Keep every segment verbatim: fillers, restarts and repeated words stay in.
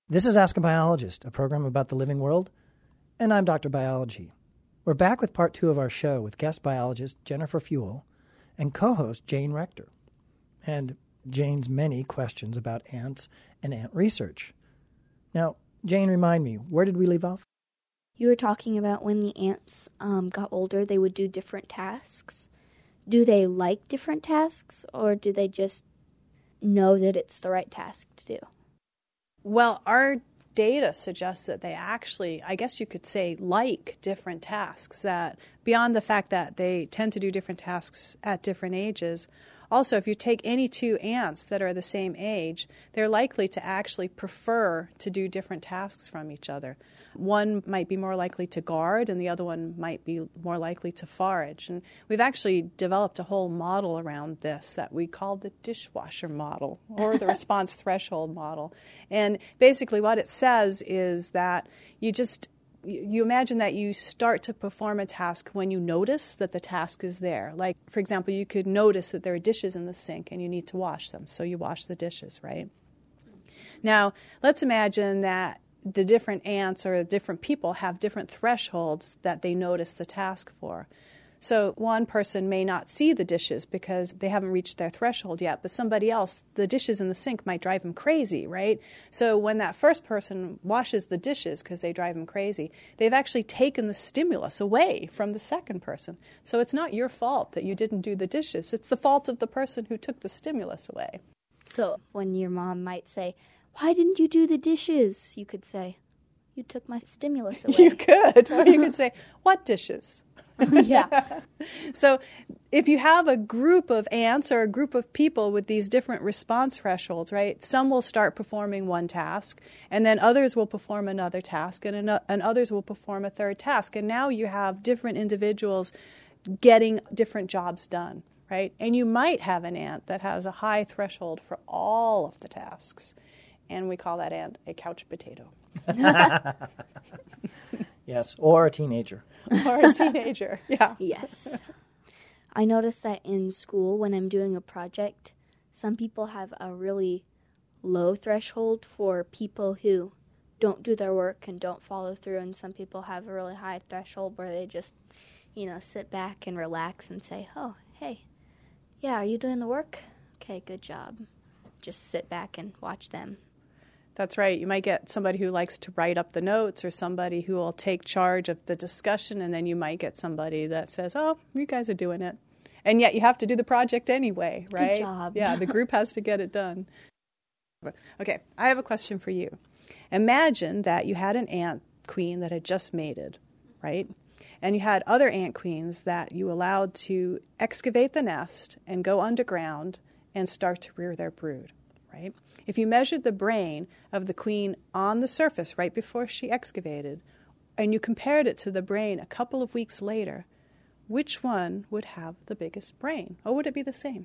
This is Ask a Biologist, a program about the living world, and I'm Doctor Biology. We're back with part two of our show with guest biologist Jennifer Fuel and co-host Jane Rector, and Jane's many questions about ants and ant research. Now, Jane, remind me, where did we leave off? You were talking about when the ants um, got older, they would do different tasks. Do they like different tasks, or do they just know that it's the right task to do? Well, our data suggests that they actually, I guess you could say, like different tasks, that beyond the fact that they tend to do different tasks at different ages, also, if you take any two ants that are the same age, they're likely to actually prefer to do different tasks from each other. One might be more likely to guard, and the other one might be more likely to forage. And we've actually developed a whole model around this that we call the dishwasher model, or the response threshold model. And basically what it says is that you just you imagine that you start to perform a task when you notice that the task is there. Like, for example, you could notice that there are dishes in the sink and you need to wash them, so you wash the dishes, right? Now, let's imagine that the different ants or different people have different thresholds that they notice the task for. So one person may not see the dishes because they haven't reached their threshold yet, but somebody else, the dishes in the sink might drive them crazy, right? So when that first person washes the dishes because they drive them crazy, they've actually taken the stimulus away from the second person. So it's not your fault that you didn't do the dishes. It's the fault of the person who took the stimulus away. So when your mom might say, "Why didn't you do the dishes?" you could say, "You took my stimulus away." You could. Or you could say, "What dishes?" Yeah. So if you have a group of ants or a group of people with these different response thresholds, right, some will start performing one task, and then others will perform another task, and, an- and others will perform a third task. And now you have different individuals getting different jobs done, right? And you might have an ant that has a high threshold for all of the tasks, and we call that ant a couch potato. Yes, or a teenager. Or a teenager, yeah. Yes. I noticed that in school, when I'm doing a project, some people have a really low threshold for people who don't do their work and don't follow through, and some people have a really high threshold where they just, you know, sit back and relax and say, "Oh, hey, yeah, are you doing the work? Okay, good job." Just sit back and watch them. That's right. You might get somebody who likes to write up the notes, or somebody who will take charge of the discussion, and then you might get somebody that says, "Oh, you guys are doing it." And yet you have to do the project anyway, right? Good job. Yeah, the group has to get it done. Okay, I have a question for you. Imagine that you had an ant queen that had just mated, right? And you had other ant queens that you allowed to excavate the nest and go underground and start to rear their brood, right? If you measured the brain of the queen on the surface right before she excavated, and you compared it to the brain a couple of weeks later, which one would have the biggest brain? Or would it be the same?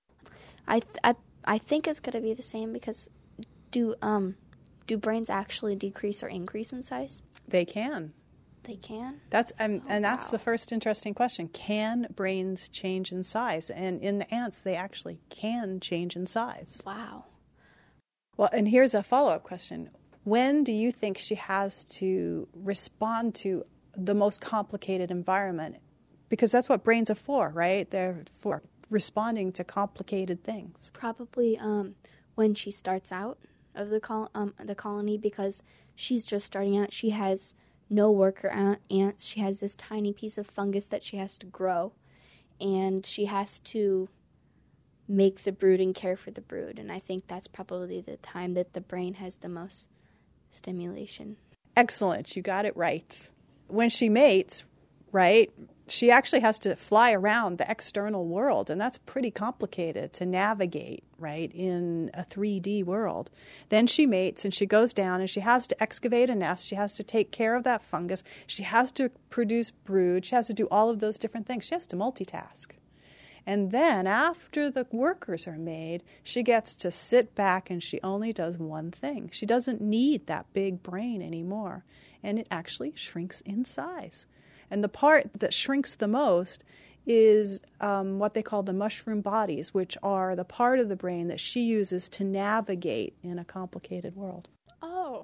I th- I I think it's going to be the same because do um do brains actually decrease or increase in size? They can. They can? That's um, Oh, and that's wow. the first interesting question. Can brains change in size? And in the ants, they actually can change in size. Wow. Well, and here's a follow-up question. When do you think she has to respond to the most complicated environment? Because that's what brains are for, right? They're for responding to complicated things. Probably um when she starts out of the col- um the colony, because she's just starting out. She has no worker ant- ants. She has this tiny piece of fungus that she has to grow, and she has to make the brood and care for the brood. And I think that's probably the time that the brain has the most stimulation. Excellent. You got it right. When she mates, right, she actually has to fly around the external world, and that's pretty complicated to navigate, right, in a three D world. Then she mates, and she goes down, and she has to excavate a nest. She has to take care of that fungus. She has to produce brood. She has to do all of those different things. She has to multitask. And then after the workers are made, she gets to sit back and she only does one thing. She doesn't need that big brain anymore. And it actually shrinks in size. And the part that shrinks the most is um, what they call the mushroom bodies, which are the part of the brain that she uses to navigate in a complicated world. Oh,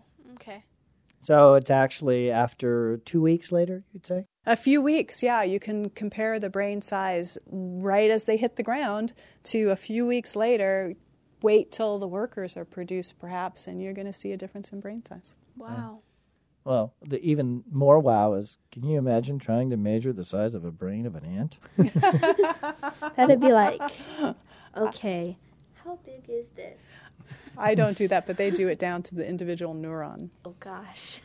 Okay. So it's actually after two weeks later, you'd say? A few weeks, yeah. You can compare the brain size right as they hit the ground to a few weeks later. Wait till the workers are produced, perhaps, and you're going to see a difference in brain size. Wow. Yeah. Well, the even more wow is, can you imagine trying to measure the size of a brain of an ant? That'd be like, okay, how big is this? I don't do that, but they do it down to the individual neuron. Oh, gosh.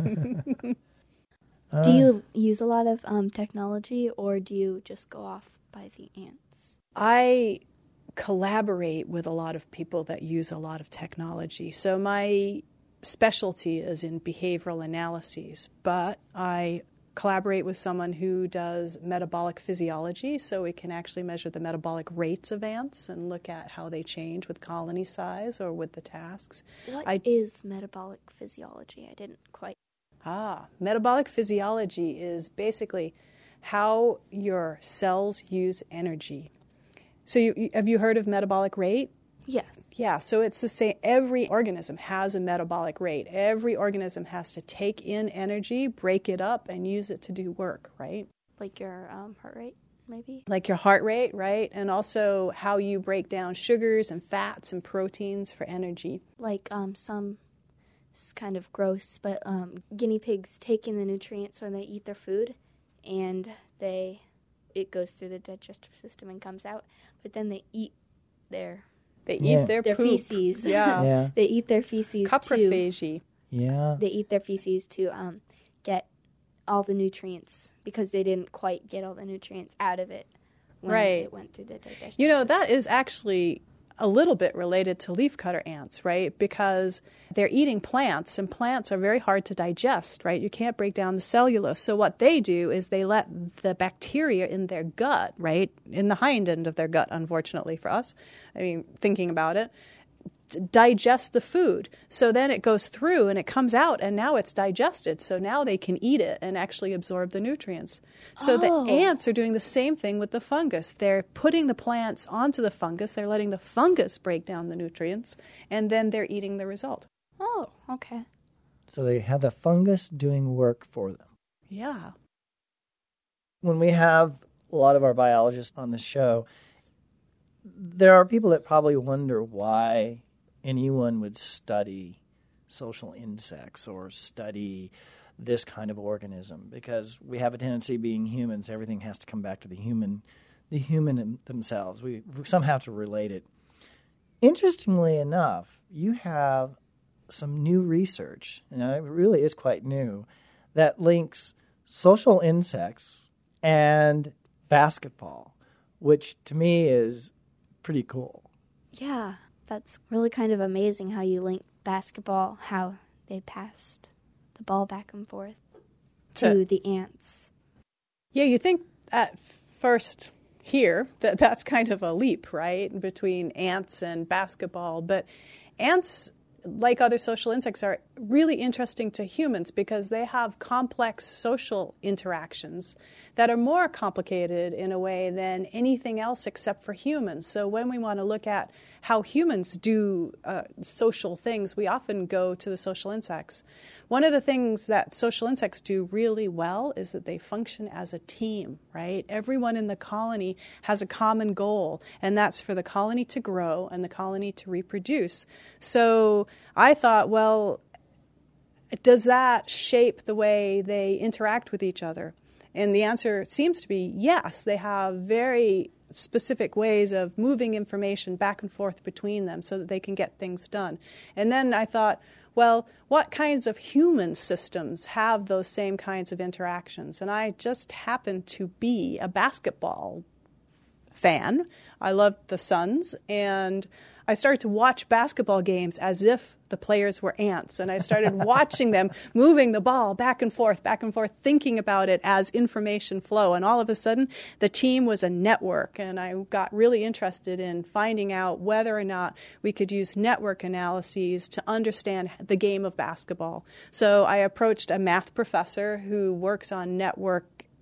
Uh, Do you use a lot of um, technology, or do you just go off by the ants? I collaborate with a lot of people that use a lot of technology. So my specialty is in behavioral analyses, but I collaborate with someone who does metabolic physiology, so we can actually measure the metabolic rates of ants and look at how they change with colony size or with the tasks. What I, is metabolic physiology? I didn't quite. Ah, metabolic physiology is basically how your cells use energy. So you, have you heard of metabolic rate? Yes. Yeah, so it's the same. Every organism has a metabolic rate. Every organism has to take in energy, break it up, and use it to do work, right? Like your um, heart rate, maybe? Like your heart rate, right? And also how you break down sugars and fats and proteins for energy. Like um, some, it's kind of gross, but um, guinea pigs take in the nutrients when they eat their food, and they it goes through the digestive system and comes out, but then they eat their... They Yeah. eat their, their poop. feces. Yeah. Yeah. They eat their feces Coprophagy. Yeah. to. They eat their feces to um, get all the nutrients because they didn't quite get all the nutrients out of it when Right. it went through the digestive You know, system. that is actually a little bit related to leafcutter ants, right? Because they're eating plants, and plants are very hard to digest, right? You can't break down the cellulose. So what they do is they let the bacteria in their gut, right, in the hind end of their gut, unfortunately for us, I mean, thinking about it, digest the food. So then it goes through and it comes out, and now it's digested. So now they can eat it and actually absorb the nutrients. So Oh. the ants are doing the same thing with the fungus. They're putting the plants onto the fungus. They're letting the fungus break down the nutrients, and then they're eating the result. Oh, okay. So they have the fungus doing work for them. Yeah. When we have a lot of our biologists on the show, there are people that probably wonder why anyone would study social insects or study this kind of organism, because we have a tendency, being humans, everything has to come back to the human, the human themselves. We somehow have to relate it. Interestingly enough, you have some new research, and it really is quite new, that links social insects and basketball, which to me is pretty cool. Yeah, that's really kind of amazing how you link basketball, how they passed the ball back and forth to To- the ants. Yeah, you think at first here that that's kind of a leap, right, between ants and basketball. But ants, like other social insects, are really interesting to humans because they have complex social interactions that are more complicated in a way than anything else except for humans. So when we want to look at how humans do uh, social things, we often go to the social insects. One of the things that social insects do really well is that they function as a team, right? Everyone in the colony has a common goal, and that's for the colony to grow and the colony to reproduce. So I thought, well, does that shape the way they interact with each other? And the answer seems to be yes. They have very specific ways of moving information back and forth between them so that they can get things done. And then I thought, well, what kinds of human systems have those same kinds of interactions? And I just happened to be a basketball fan. I loved the Suns, and I started to watch basketball games as if the players were ants, and I started watching them moving the ball back and forth, back and forth, thinking about it as information flow. And all of a sudden, the team was a network, and I got really interested in finding out whether or not we could use network analyses to understand the game of basketball. So I approached a math professor who works on network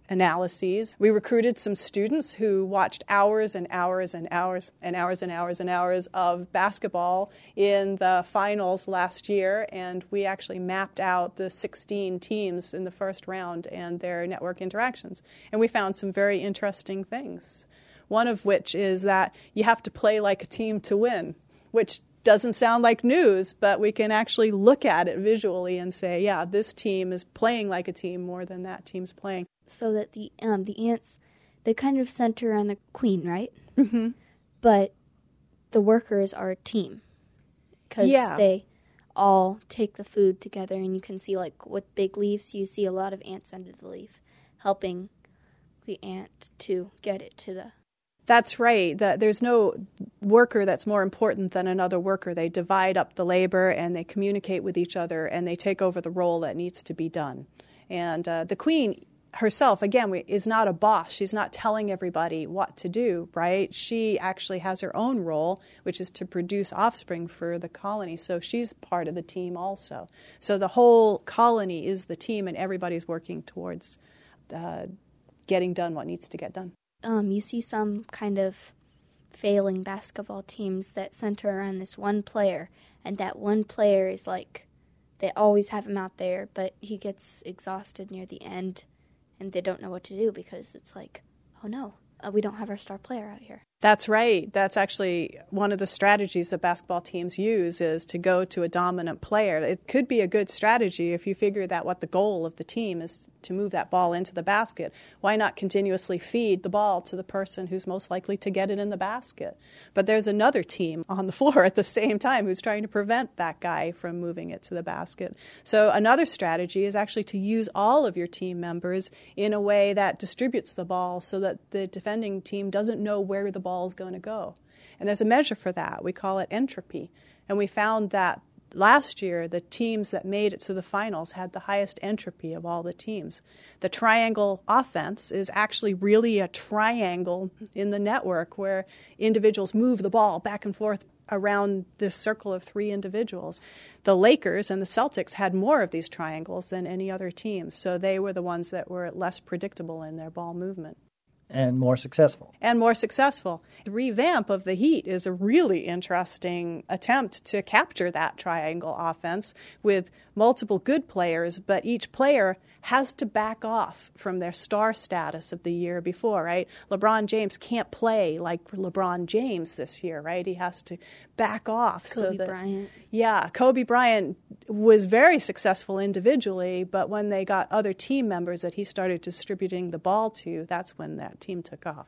analyses. We recruited some students who watched hours and hours and hours and hours and hours and hours of basketball in the finals last year, and we actually mapped out the sixteen teams in the first round and their network interactions. And we found some very interesting things, one of which is that you have to play like a team to win, which doesn't sound like news, but we can actually look at it visually and say, yeah, this team is playing like a team more than that team's playing. So that the um, the ants, they kind of center on the queen, right? Mm-hmm. But the workers are a team because yeah. they all take the food together, and you can see, like, with big leaves, you see a lot of ants under the leaf helping the ant to get it to the... That's right. The, there's no worker that's more important than another worker. They divide up the labor, and they communicate with each other, and they take over the role that needs to be done. And uh, the queen herself, again, is not a boss. She's not telling everybody what to do, right? She actually has her own role, which is to produce offspring for the colony. So she's part of the team also. So the whole colony is the team, and everybody's working towards uh, getting done what needs to get done. Um, you see some kind of failing basketball teams that center around this one player, and that one player is like, they always have him out there, but he gets exhausted near the end, and they don't know what to do because it's like, oh no, uh, we don't have our star player out here. That's right. That's actually one of the strategies that basketball teams use, is to go to a dominant player. It could be a good strategy if you figure that what the goal of the team is to move that ball into the basket. Why not continuously feed the ball to the person who's most likely to get it in the basket? But there's another team on the floor at the same time who's trying to prevent that guy from moving it to the basket. So another strategy is actually to use all of your team members in a way that distributes the ball so that the defending team doesn't know where the ball is going to go. And there's a measure for that. We call it entropy. And we found that last year, the teams that made it to the finals had the highest entropy of all the teams. The triangle offense is actually really a triangle in the network where individuals move the ball back and forth around this circle of three individuals. The Lakers and the Celtics had more of these triangles than any other team, so they were the ones that were less predictable in their ball movement. And more successful. And more successful. The revamp of the Heat is a really interesting attempt to capture that triangle offense with multiple good players, but each player has to back off from their star status of the year before, right? LeBron James can't play like LeBron James this year, right? He has to back off. Kobe so that, Bryant. Yeah, Kobe Bryant was very successful individually, but when they got other team members that he started distributing the ball to, that's when that team took off.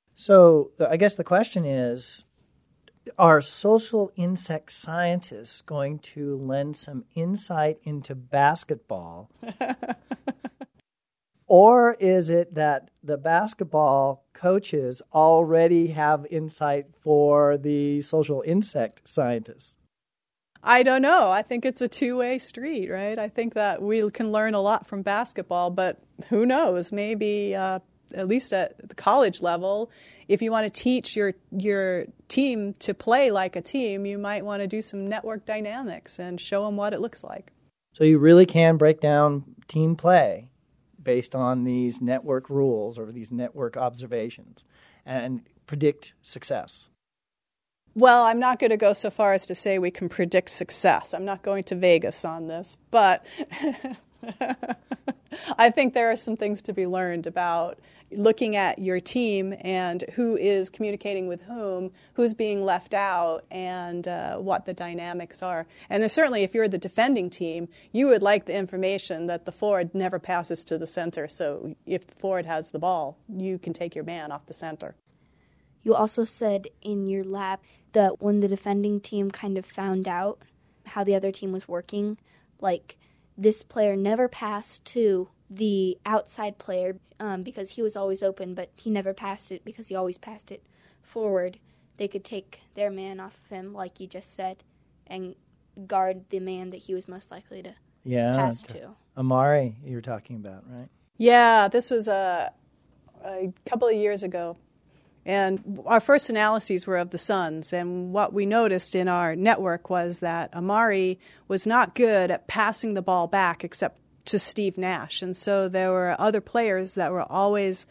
So I guess the question is, are social insect scientists going to lend some insight into basketball? Or is it that the basketball coaches already have insight for the social insect scientists? I don't know. I think it's a two-way street, right? I think that we can learn a lot from basketball, but who knows? Maybe uh, at least at the college level, if you want to teach your your team to play like a team, you might want to do some network dynamics and show them what it looks like. So you really can break down team play based on these network rules or these network observations and predict success. Well, I'm not going to go so far as to say we can predict success. I'm not going to Vegas on this, but I think there are some things to be learned about looking at your team and who is communicating with whom, who's being left out, and uh, what the dynamics are. And there's certainly, if you're the defending team, you would like the information that the forward never passes to the center. So if the forward has the ball, you can take your man off the center. You also said in your lab that when the defending team kind of found out how the other team was working, like this player never passed to the outside player um, because he was always open, but he never passed it because he always passed it forward. They could take their man off of him, like you just said, and guard the man that he was most likely to yeah, pass t- to. Amari, you're talking about, right? Yeah, this was a, a couple of years ago. And our first analyses were of the Suns, and what we noticed in our network was that Amari was not good at passing the ball back except to Steve Nash. And so there were other players that were always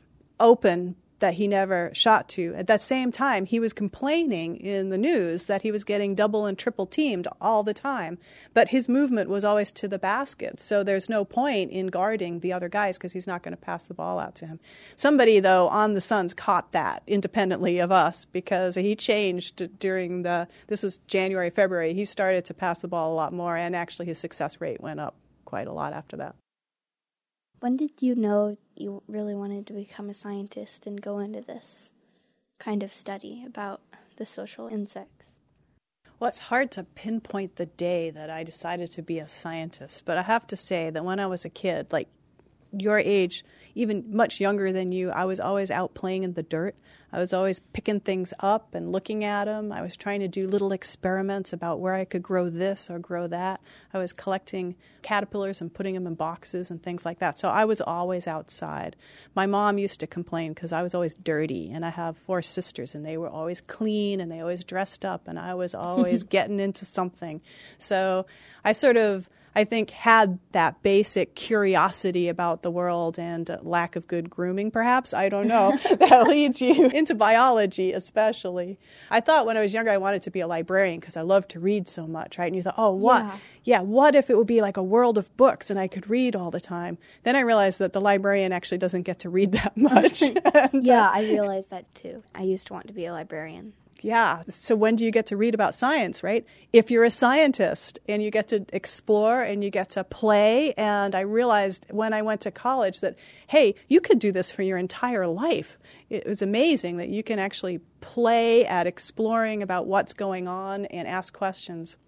open that he never shot to. At that same time, he was complaining in the news that he was getting double and triple teamed all the time. But his movement was always to the basket. So there's no point in guarding the other guys because he's not going to pass the ball out to him. Somebody, though, on the Suns caught that independently of us because he changed during the, this was January, February. He started to pass the ball a lot more, and actually his success rate went up quite a lot after that. When did you know you really wanted to become a scientist and go into this kind of study about the social insects? Well, it's hard to pinpoint the day that I decided to be a scientist, but I have to say that when I was a kid, like your age, even much younger than you, I was always out playing in the dirt. I was always picking things up and looking at them. I was trying to do little experiments about where I could grow this or grow that. I was collecting caterpillars and putting them in boxes and things like that. So I was always outside. My mom used to complain because I was always dirty, and I have four sisters, and they were always clean, and they always dressed up, and I was always getting into something. So I sort of, I think, had that basic curiosity about the world and uh, lack of good grooming, perhaps, I don't know, that leads you into biology especially. I thought when I was younger I wanted to be a librarian because I loved to read so much, right? And you thought, oh, what? Yeah. yeah, what if it would be like a world of books and I could read all the time? Then I realized that the librarian actually doesn't get to read that much. and, yeah, uh, I realized that too. I used to want to be a librarian. Yeah. So when do you get to read about science, right? If you're a scientist and you get to explore and you get to play. And I realized when I went to college that, hey, you could do this for your entire life. It was amazing that you can actually play at exploring about what's going on and ask questions.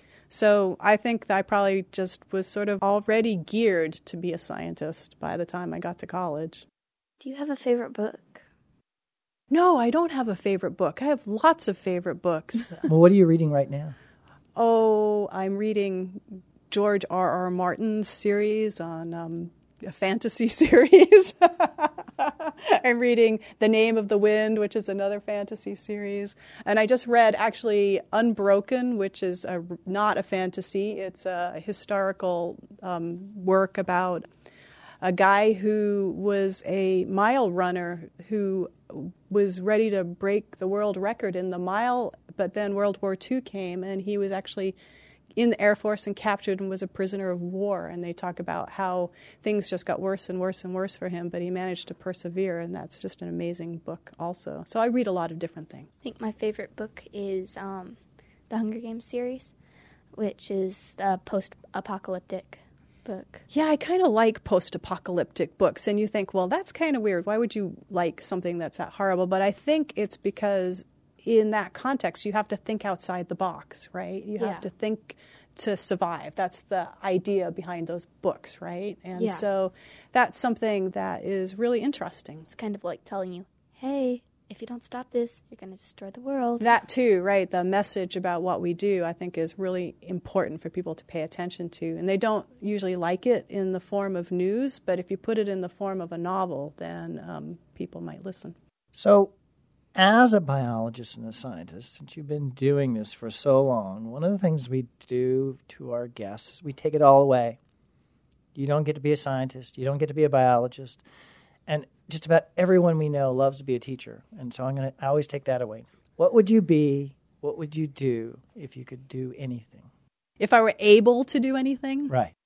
So I think that I probably just was sort of already geared to be a scientist by the time I got to college. Do you have a favorite book? No, I don't have a favorite book. I have lots of favorite books. Well, what are you reading right now? Oh, I'm reading George R. R. Martin's series on um, a fantasy series. I'm reading The Name of the Wind, which is another fantasy series. And I just read, actually, Unbroken, which is a, not a fantasy. It's a historical um, work about a guy who was a mile runner who was ready to break the world record in the mile, but then World War Two came, and he was actually in the Air Force and captured and was a prisoner of war. And they talk about how things just got worse and worse and worse for him, but he managed to persevere, and that's just an amazing book also. So I read a lot of different things. I think my favorite book is um, the Hunger Games series, which is the post-apocalyptic book. Yeah, I kind of like post-apocalyptic books, and you think, well, that's kind of weird. Why would you like something that's that horrible? But I think it's because in that context, you have to think outside the box, right? You Yeah. have to think to survive. That's the idea behind those books, right? And Yeah. so that's something that is really interesting. It's kind of like telling you, hey, if you don't stop this, you're going to destroy the world. That too, right? The message about what we do, I think, is really important for people to pay attention to. And they don't usually like it in the form of news, but if you put it in the form of a novel, then um, people might listen. So, as a biologist and a scientist, since you've been doing this for so long, one of the things we do to our guests is we take it all away. You don't get to be a scientist. You don't get to be a biologist. And just about everyone we know loves to be a teacher. And so I'm going to I always take that away. What would you be? What would you do if you could do anything? If I were able to do anything? Right.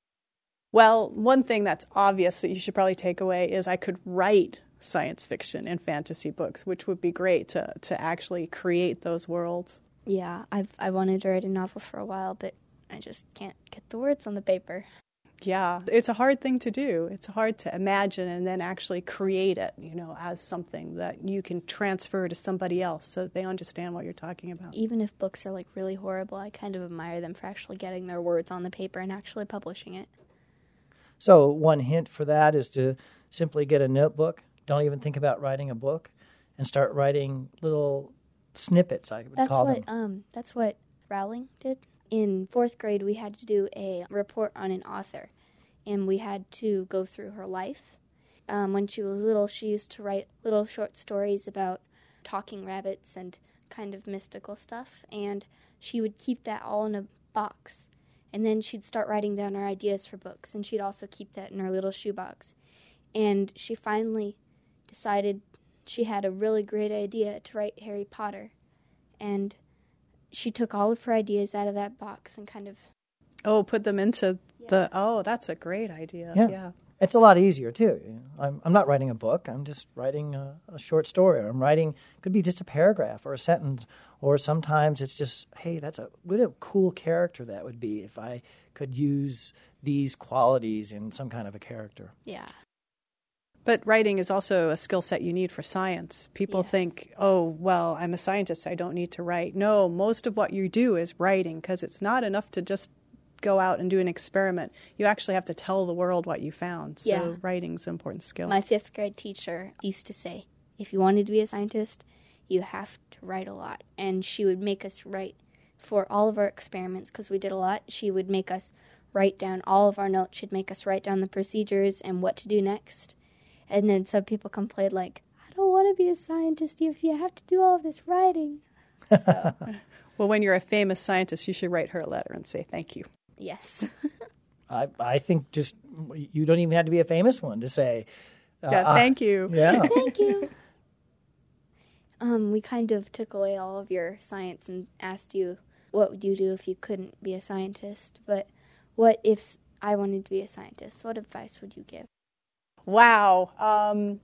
Well, one thing that's obvious that you should probably take away is I could write science fiction and fantasy books, which would be great to, to actually create those worlds. Yeah, I've I wanted to write a novel for a while, but I just can't get the words on the paper. Yeah, it's a hard thing to do. It's hard to imagine and then actually create it, you know, as something that you can transfer to somebody else so that they understand what you're talking about. Even if books are like really horrible, I kind of admire them for actually getting their words on the paper and actually publishing it. So one hint for that is to simply get a notebook. Don't even think about writing a book and start writing little snippets, I would That's call what them. um that's what Rowling did. In fourth grade, we had to do a report on an author, and we had to go through her life. Um, when she was little, she used to write little short stories about talking rabbits and kind of mystical stuff, and she would keep that all in a box. And then she'd start writing down her ideas for books, and she'd also keep that in her little shoebox. And she finally decided she had a really great idea to write Harry Potter. And she took all of her ideas out of that box and kind of... Oh, put them into Yeah. the... Oh, that's a great idea. Yeah. Yeah. It's a lot easier, too. You know, I'm, I'm not writing a book. I'm just writing a, a short story. Or I'm writing, could be just a paragraph or a sentence. Or sometimes it's just, hey, that's a, what a cool character that would be if I could use these qualities in some kind of a character. Yeah. But writing is also a skill set you need for science. People Yes. think, oh, well, I'm a scientist, I don't need to write. No, most of what you do is writing, because it's not enough to just go out and do an experiment. You actually have to tell the world what you found. So Yeah. writing's an important skill. My fifth grade teacher used to say, if you wanted to be a scientist, you have to write a lot. And she would make us write for all of our experiments, because we did a lot. She would make us write down all of our notes. She'd make us write down the procedures and what to do next. And then some people complained, like, I don't want to be a scientist if you have to do all of this writing. So, Well, when you're a famous scientist, you should write her a letter and say thank you. yes. I, I think just, you don't even have to be a famous one to say. Uh, Yeah, thank you. Yeah. Thank you. Um, we kind of took away all of your science and asked you, what would you do if you couldn't be a scientist? But what if I wanted to be a scientist? What advice would you give? Wow. Um,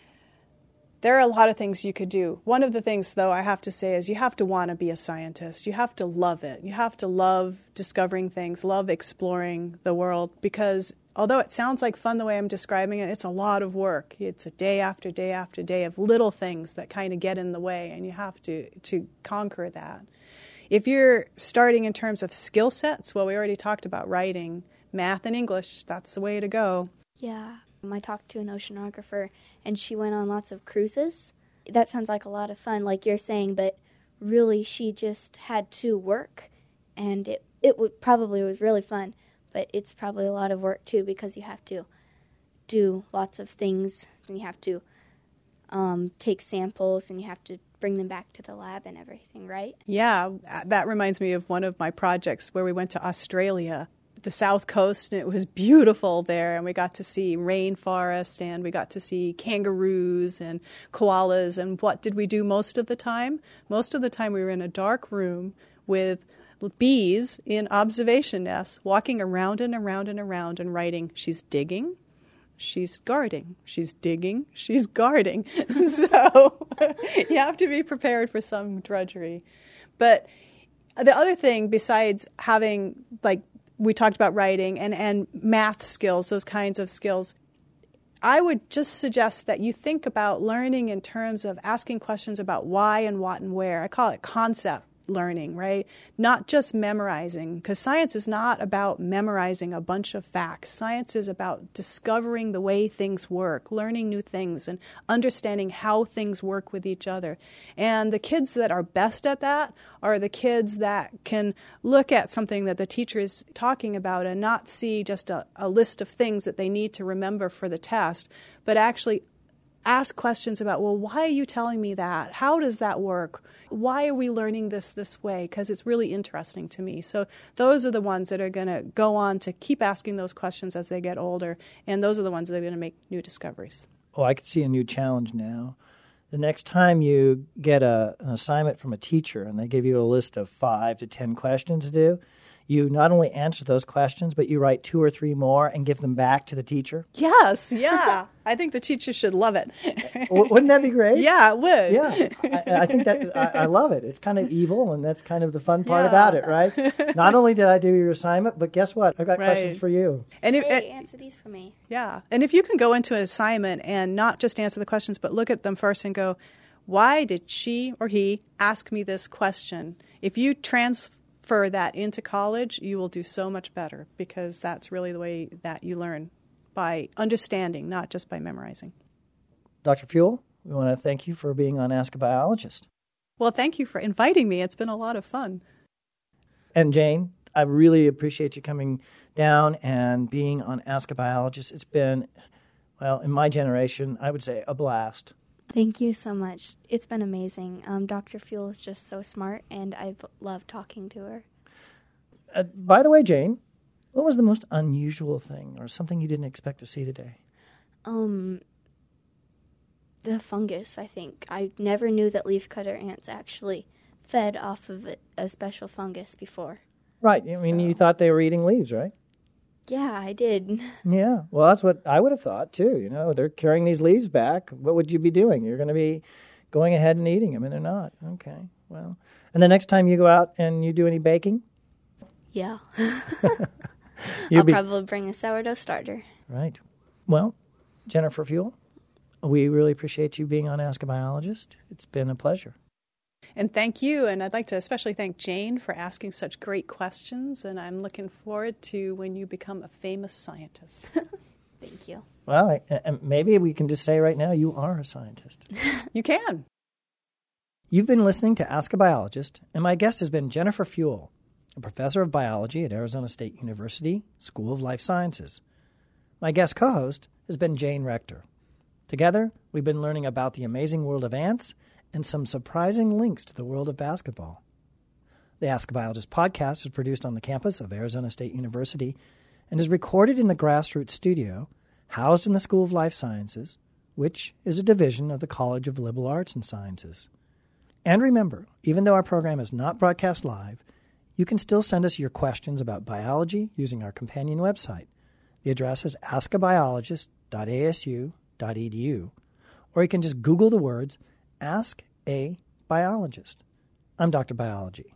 there are a lot of things you could do. One of the things, though, I have to say is you have to want to be a scientist. You have to love it. You have to love discovering things, love exploring the world, because although it sounds like fun the way I'm describing it, it's a lot of work. It's a day after day after day of little things that kind of get in the way, and you have to, to conquer that. If you're starting in terms of skill sets, well, we already talked about writing, math, and English. That's the way to go. Yeah. I talked to an oceanographer, and she went on lots of cruises. That sounds like a lot of fun, like you're saying, but really she just had to work, and it, it would, probably was really fun, but it's probably a lot of work, too, because you have to do lots of things, and you have to um, take samples, and you have to bring them back to the lab and everything, right? Yeah, that reminds me of one of my projects where we went to Australia, the south coast, and it was beautiful there, and we got to see rainforest, and we got to see kangaroos and koalas. And what did we do most of the time? Most of the time we were in a dark room with bees in observation nests, walking around and around and around and writing, she's digging, she's guarding, she's digging, she's guarding. So you have to be prepared for some drudgery. But the other thing, besides having, like, we talked about writing and, and math skills, those kinds of skills, I would just suggest that you think about learning in terms of asking questions about why and what and where. I call it concept learning, right? Not just memorizing, because science is not about memorizing a bunch of facts. Science is about discovering the way things work, learning new things, and understanding how things work with each other. And the kids that are best at that are the kids that can look at something that the teacher is talking about and not see just a, a list of things that they need to remember for the test, but actually ask questions about, well, why are you telling me that? How does that work? Why are we learning this this way? Because it's really interesting to me. So those are the ones that are going to go on to keep asking those questions as they get older, and those are the ones that are going to make new discoveries. Oh, I could see a new challenge now. The next time you get a, an assignment from a teacher and they give you a list of five to ten questions to do, you not only answer those questions, but you write two or three more and give them back to the teacher. Yes, yeah. I think the teacher should love it. W- wouldn't that be great? Yeah, it would. Yeah, I, I think that I, I love it. It's kind of evil, and that's kind of the fun part Yeah. about it, right? Not only did I do your assignment, but guess what? I've got Right. questions for you. And if, Hey, and- answer these for me. yeah, and if you can go into an assignment and not just answer the questions, but look at them first and go, why did she or he ask me this question? If you transfer that into college, you will do so much better, because that's really the way that you learn, by understanding, not just by memorizing. Doctor Fuel, we want to thank you for being on Ask a Biologist. Well, thank you for inviting me. It's been a lot of fun. And Jane, I really appreciate you coming down and being on Ask a Biologist. It's been, well, in my generation, I would say a blast. Thank you so much. It's been amazing. Um, Doctor Fuel is just so smart, and I've loved talking to her. Uh, by the way, Jane, what was the most unusual thing or something you didn't expect to see today? Um, the fungus, I think. I never knew that leafcutter ants actually fed off of a, a special fungus before. Right. I mean, So- you thought they were eating leaves, right? Yeah, I did. Yeah. Well, that's what I would have thought, too. You know, they're carrying these leaves back. What would you be doing? You're going to be going ahead and eating them, and they're not. Okay. Well, and the next time you go out and you do any baking? Yeah. You'll I'll be- probably bring a sourdough starter. Right. Well, Jennifer Fuel, we really appreciate you being on Ask a Biologist. It's been a pleasure. And thank you. And I'd like to especially thank Jane for asking such great questions. And I'm looking forward to when you become a famous scientist. Thank you. Well, I, and maybe we can just say right now you are a scientist. You can. You've been listening to Ask a Biologist, and my guest has been Jennifer Fuel, a professor of biology at Arizona State University, School of Life Sciences. My guest co-host has been Jane Rector. Together, we've been learning about the amazing world of ants and some surprising links to the world of basketball. The Ask a Biologist podcast is produced on the campus of Arizona State University and is recorded in the Grassroots Studio, housed in the School of Life Sciences, which is a division of the College of Liberal Arts and Sciences. And remember, even though our program is not broadcast live, you can still send us your questions about biology using our companion website. The address is ask a biologist dot a s u dot e d u, or you can just Google the words Ask a Biologist. I'm Doctor Biology.